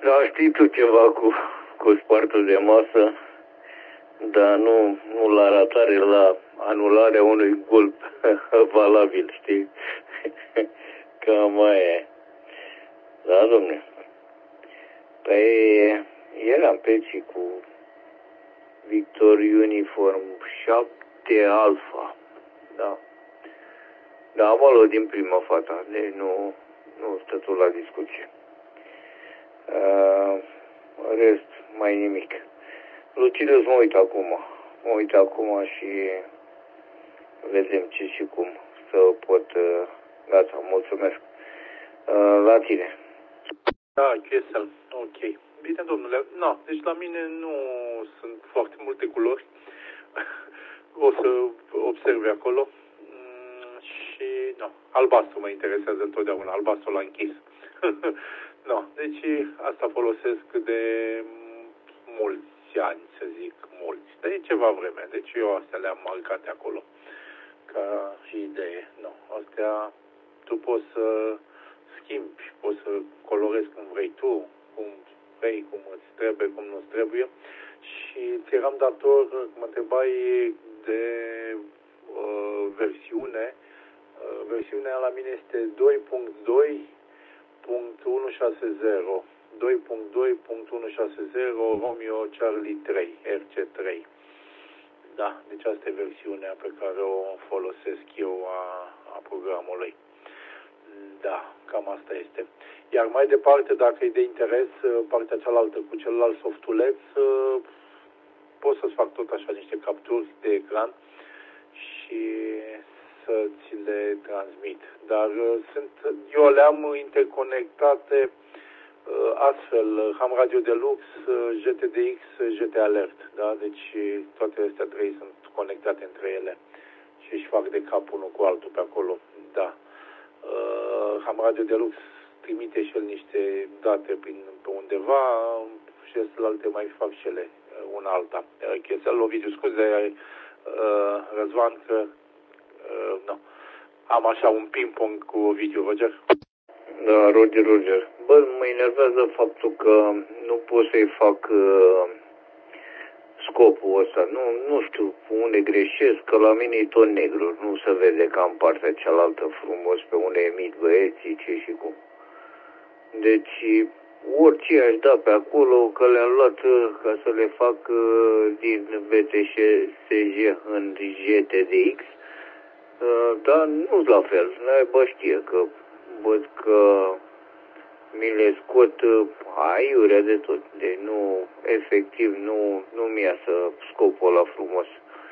Da, știi tu ceva cu spartul de masă, dar nu la ratare, la anularea unui gol valabil, știi? Cam aia e. Da, domne. Păi eram pe aici cu Victor Uniform 7 Alpha. Da. Da, am luat din prima fata, deci nu stă tot la discuție. În rest, mai nimic. Lucidus, mă uit acum și vedem ce și cum să pot. Gata, mulțumesc. La tine. Da, QSL, ok. Bine, domnule, no, deci la mine nu sunt foarte multe culori. O să observi acolo. Și, nu, albastru mă interesează întotdeauna, albastru l-a închis. No, deci asta folosesc de mulți ani, să zic, mulți. Dar e ceva vreme, deci eu astea le-am marcate acolo. Ca și idee, no. Astea tu poți să schimbi, poți să colorezi cum vrei tu, cum vrei, cum îți trebuie, cum nu-ți trebuie. Și ți eram dator, mă întrebai de versiune. Versiunea la mine este 2.2.160 2.2.160 Romeo Charlie 3 RC3. Da, deci asta e versiunea pe care o folosesc eu a programului. Da, cam asta este. Iar mai departe, dacă e de interes, partea cealaltă cu celălalt softuleț, pot să-ți fac tot așa niște capturi de ecran și să ți le transmit. Dar eu le-am interconectate astfel, Ham Radio Deluxe, GTDX, GT Alert. Da? Deci toate astea trei sunt conectate între ele și își fac de cap unul cu altul pe acolo. Da. Ham Radio Deluxe trimite și el niște date pe undeva și celelalte mai fac și ele una alta. Chesel, Ovidiu, scuze, Răzvan, că nu. Am așa un ping-pong cu Ovidiu, Roger. Da, Roger. Bă, mă enervează faptul că nu pot să-i fac scopul ăsta. Nu știu unde greșesc, că la mine e tot negru. Nu se vede ca în partea cealaltă frumos pe unde emit băieții, ce și cum. Deci, orice aș da pe acolo, că le-am luat ca să le fac din VTSG în GTDX, dar nu-s la fel. Bă, știe că văd că mi le scot aiurea de tot. Deci nu, efectiv, nu mi-iasă scopul ăla frumos.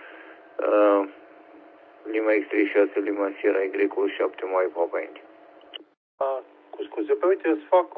Lima X36, Lima Sierra Y7 mai Papa India. Cu scuze, pe uite, îți fac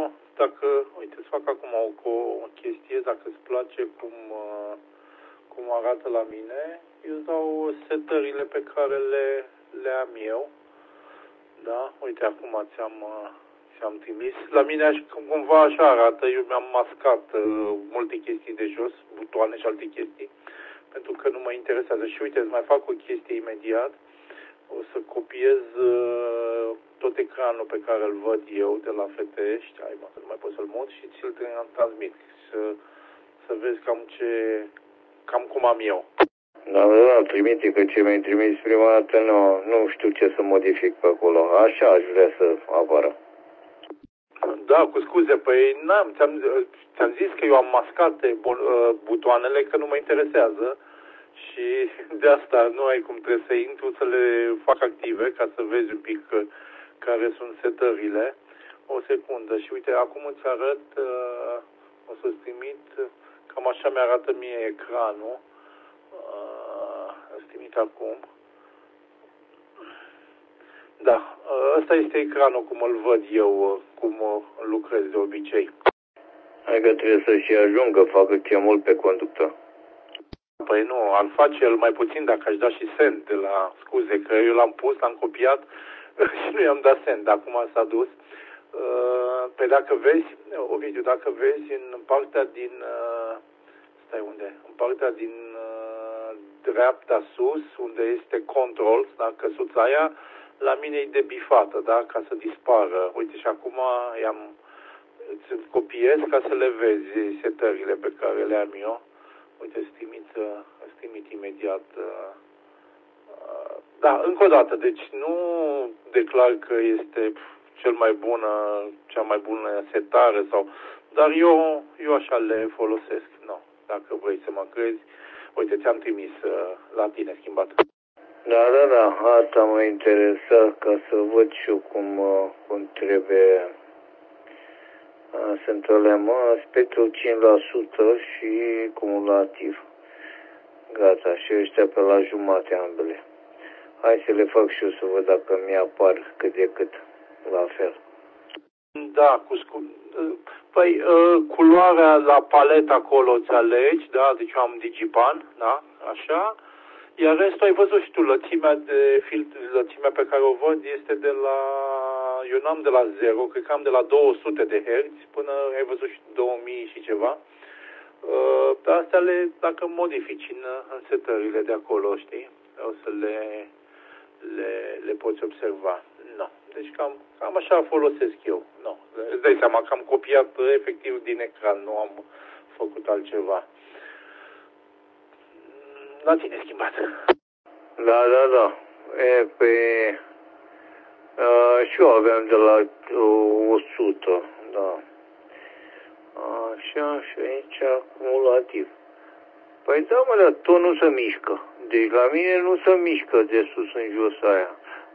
acum o chestie, dacă îți place cum arată la mine, eu îți dau setările pe care le am eu. Da? Uite, acum ți-am trimis. La mine cumva așa arată, eu mi-am mascat multe chestii de jos, butoane și alte chestii, pentru că nu mă interesează. Și uite, îți mai fac o chestie imediat. O să copiez tot ecranul pe care îl văd eu de la Fetești, că nu mai pot să-l mut, și ți-l transmit. Să vezi cam cum am eu. Da, trimite, că ce mi-ai trimis prima dată, nu știu ce să modific pe acolo. Așa aș vrea să apară. Da, cu scuze, păi ți-am zis că eu am mascat butoanele, că nu mă interesează. Și de asta nu ai cum, trebuie să intru să le fac active ca să vezi un pic care sunt setările. O secundă și uite, acum îți arăt, o să-ți trimit, cam așa mi-arată mie ecranul. Îți trimit acum. Da, ăsta este ecranul cum îl văd eu, cum lucrez de obicei. Hai că trebuie să și ajungă, facă chemul pe conductor. Păi nu, ar face el mai puțin dacă aș da și send de la scuze, că eu l-am pus, l-am copiat și nu i-am dat send, acum s-a dus. Pe dacă vezi, Ovidiu, dacă vezi în partea din, în partea din dreapta sus, unde este controls, da, căsuța aia, la mine e debifată, da, ca să dispară. Uite, și acum îți copiez ca să le vezi setările pe care le am eu. Uite, îți trimit imediat. Da, încă o dată, deci nu declar că este cea mai bună setare dar eu așa le folosesc. No, dacă vrei să mă crezi, uite, ți-am trimis la tine schimbat. Da, asta mă interesa ca să văd și eu cum trebuie sunt alea, spectrul 5% și cumulativ. Gata, și ăștia pe la jumate ambele. Hai să le fac și eu să văd dacă mi-apar cât de cât la fel. Da, păi culoarea la palet acolo îți alegi, da, deci eu am Digipan, da, așa, iar restul ai văzut și tu, lățimea pe care o văd este eu n-am de la 0, cred că am de la 200 de Hz până ai văzut și 2000 și ceva. Astea dacă modifici în setările de acolo, știi, o să le poți observa. No. Deci cam așa folosesc eu. No. Îți dai seama că am copiat efectiv din ecran, nu am făcut altceva. La tine schimbat. Da. Și eu aveam de la 100, da. Așa, și aici acumulativ. Păi da, dar tot nu se mișcă. Deci la mine nu se mișcă de sus în jos aia.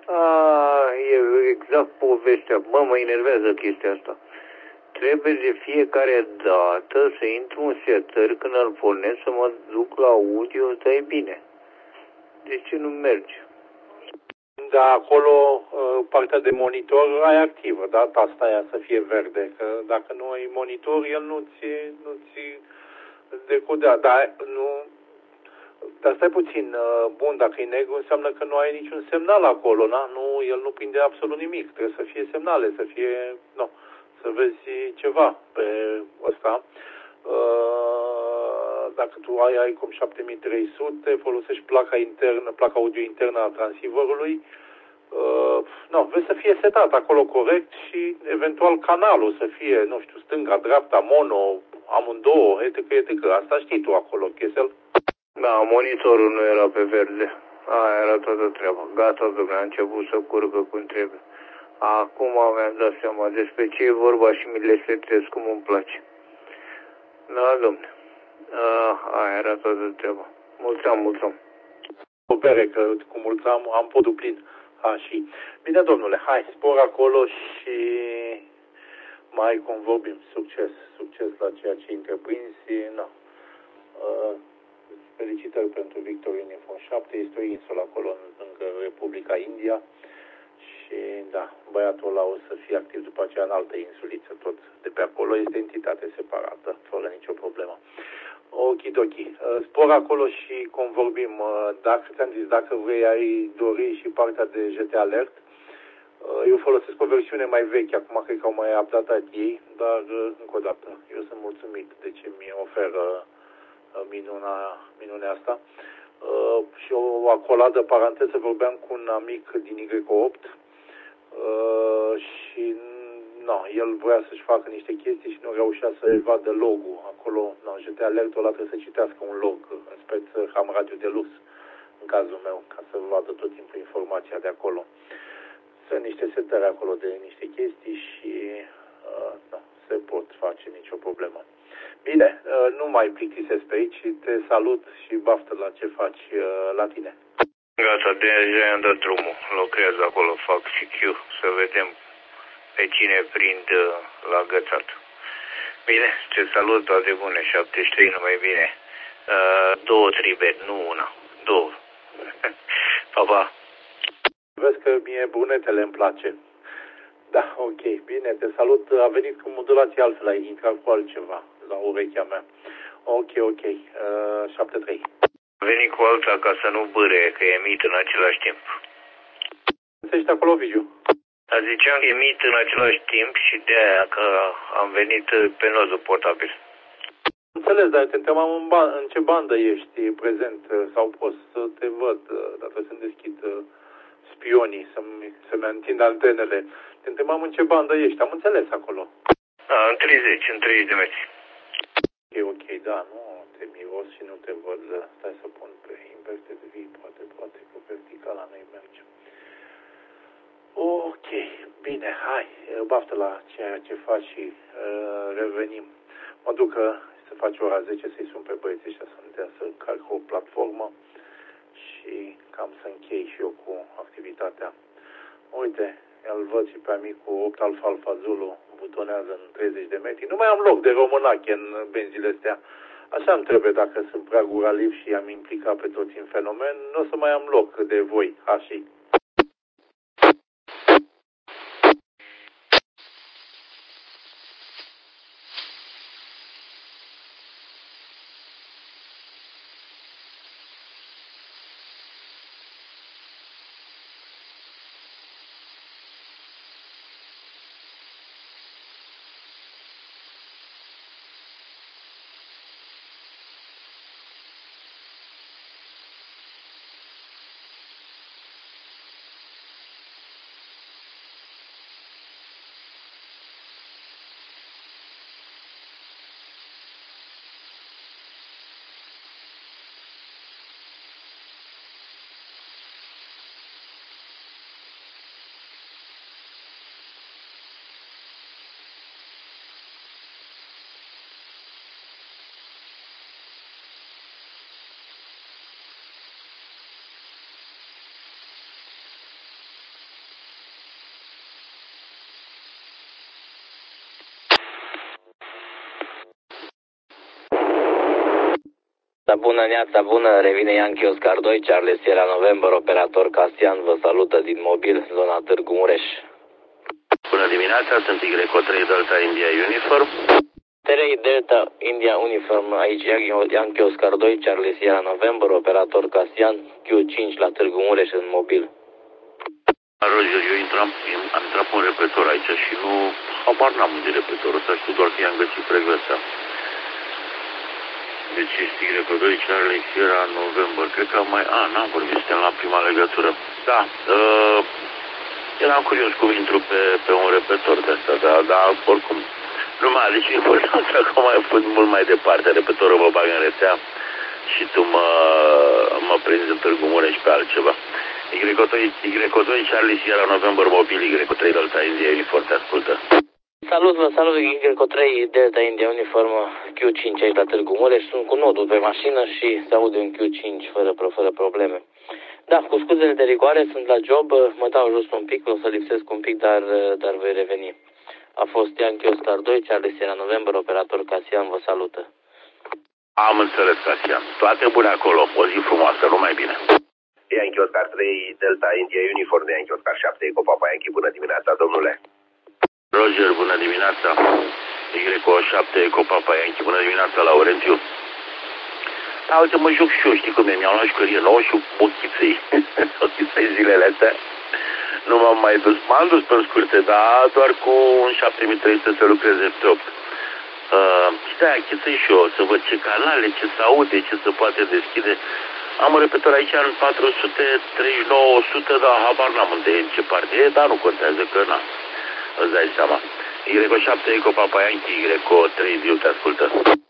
E exact povestea. Mă enervează chestia asta. Trebuie de fiecare dată să intru în setări când îl pornesc, să mă duc la audio, ăsta e bine. De ce nu merge? Da, acolo partea de monitor ai activă, da? Tasta aia să fie verde, că dacă nu ai monitor, el nu-ți decodea, dar stai puțin, bun, dacă e negru înseamnă că nu ai niciun semnal acolo, da? El nu prinde absolut nimic, trebuie să fie semnale, să vezi ceva pe ăsta. Dacă tu ai ICOM 7300, folosești placa audio internă a transceiverului, vezi să fie setat acolo corect și eventual canalul să fie, nu știu, stânga, dreapta, mono, amândouă, etc. Asta știi tu acolo, Chesel? Da, monitorul nu era pe verde. Aia era toată treaba. Gata, domnule, a început să curgă cum trebuie. Acum mi-am dat seama despre ce e vorba și mi le setez cum îmi place. Da, domnule. Aia era toată treaba. Mulțumim. O bere, că cu mulțumim am podul plin. Și bine, domnule, hai, spor acolo și mai convorbim. Succes la ceea ce întreprinzi. Felicitări pentru victorie în iPhone 7. Este o insulă acolo lângă Republica India. Și da, băiatul ăla o să fie activ după aceea în altă insuliță, tot de pe acolo, este entitate separată, fără nicio problemă. Okidoki. Spor acolo și convorbim. Ți-am zis, dacă vrei, ai dori și partea de GT Alert. Eu folosesc o versiune mai veche, acum cred că au mai updatat ei, dar încă o dată, eu sunt mulțumit de ce mi oferă minunea asta. Și o acoladă paranteză, vorbeam cu un amic din Y8 și el voia să-și facă niște chestii și nu reușea să vadă logul. Acolo, GT Alert-ul ăla trebuie să citească un log, în speță Ham Radio Deluxe, în cazul meu, ca să vadă tot timpul informația de acolo. Sunt niște setări acolo de niște chestii și se pot face, nicio problemă. Bine, nu mai plictisesc pe aici, te salut și baftă la ce faci la tine. Gata, deja i-am dat drumul, lucrez acolo, fac CQ, să vedem pe cine prind la gățat. Bine, te salut, toate bune, 73, numai bine. 2 tribe, nu una, 2. Pa. Vezi că mie brunetele îmi place. Da, ok, bine, te salut. A venit cu modulație altfel, ai intrat cu altceva la urechea mea. Ok, 73. A venit cu alta ca să nu bâre, că emit în același timp. Ești acolo, Vigiu? Ziceam că emit în același timp și de aia că am venit pe nodul portabil. Înțeles, dar te întrebam în ce bandă ești prezent sau pot să te văd, dar trebuie să-mi deschid spionii, să-mi întind antenele. Te întrebam în ce bandă ești, am înțeles acolo. În 30, în 30 de metri. E ok, da, nu te miros și nu te văd. Stai să pun pe inverted V, poate că verticala nu-i merge. Ok, bine, hai, baftă la ceea ce faci și revenim. Mă duc să faci ora 10, să-i sun pe băieții ăștia să încarc o platformă și cam să închei și eu cu activitatea. Uite, îl văd și pe amicul 8 Alfa Alfa Zulu, butonează în 30 de metri. Nu mai am loc de românache în benzile astea. Așa îmi trebuie dacă sunt prea guraliv și am implicat pe toți în fenomen, nu o să mai am loc de voi, așa. Bună, neața, bună, revine Yankee Oscar 2, Charlie Sierra November, operator Castian, vă salută din mobil, zona Târgu Mureș. Bună dimineața, sunt Y3 Delta India Uniform. 3 Delta India Uniform, aici Yankee Oscar 2, Charlie Sierra November, operator Castian, Q5 la Târgu Mureș în mobil. Roger, eu am intrat pe un repetor aici și nu, habar n-am de repetorul ăsta, știu doar că i-am găsit frecvența. Deci este Y2 Charlie Sierra November, cred că n-am vorbit, suntem la prima legătură. Da, eram curios cum intru pe un repetor de asta, dar oricum, nu mai are nici importanță, acum ai fost mult mai departe, repetorul mă bagă în rețea și tu mă prinzi în Târgu Mureș pe altceva. Y2 Charlie Sierra November mobil, Y3 Delta India Uniform, te ascultă. Salut, vă salut, Y3 Delta India Uniform, Q5 aici la Târgu Mureș, sunt cu nodul pe mașină și se aude un Q5 fără probleme. Da, cu scuzele de rigoare, sunt la job, mă dau jos un pic, o să lipsesc un pic, dar voi reveni. A fost Yankee Oscar 2, Charlie Sierra November, operator Casian, vă salută. Am înțeles, Casian. Toate bune acolo, o zi frumoasă, numai bine. Yankee Oscar 3, Delta India Uniform de Yankee Oscar 7, Eco Papa Yankee, bună dimineața, domnule. Roger, bună dimineața. Y7, Eco Papa Yankee, bună dimineața, Laurențiu. Da, uite, mă joc și eu, știi cum e, mi-am luat jucărie nouă și ochiței zilele astea. Nu m-am mai dus, m-am dus pe scurte, dar doar cu un 7300 să lucreze pe 8. Stai, achiței și eu, să văd ce canale, ce se aude, ce se poate deschide. Am un repetor aici în 439-100, dar habar n-am unde e, în ce parte e, dar nu contează că n-am. Îți dai seama. Y7, Eco Papa Yankee, Y3, Viu, te ascultă.